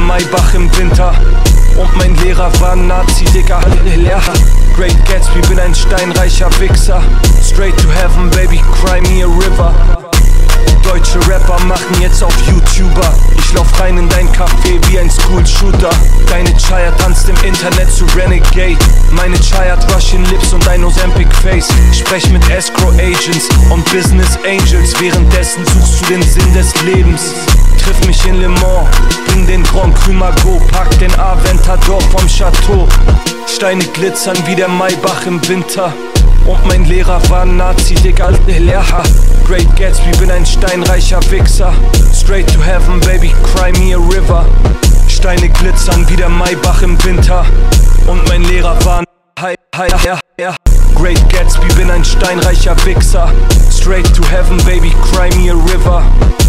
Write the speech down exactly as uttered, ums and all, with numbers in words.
Maybach im Winter. Und mein Lehrer war ein Nazi, Digga, Lehrer. Great Gatsby, bin ein steinreicher Wichser. Straight to heaven, baby, cry me a river. Deutsche Rapper machen jetzt auf YouTuber. Ich lauf rein in dein Café wie ein School-Shooter. Deine Chaya tanzt im Internet zu Renegade. Meine Chaya hat Russian Lips und ein Ozempic Face. Sprech mit Escrow Agents und Business Angels. Währenddessen suchst du den Sinn des Lebens. Triff mich in Le Mans, bring den Grand Cru Margaux, pack den Aventador vom Chateau. Steine glitzern wie der Maybach im Winter. Und mein Lehrer war ein Nazi, Digga, Lehrer. Great Gatsby, bin ein steinreicher Wichser. Straight to heaven, baby, cry me a river. Steine glitzern wie der Maybach im Winter. Und mein Lehrer war ein Hi, hi, ja, ja. Great Gatsby, bin ein steinreicher Wichser. Straight to heaven, baby, cry me a river.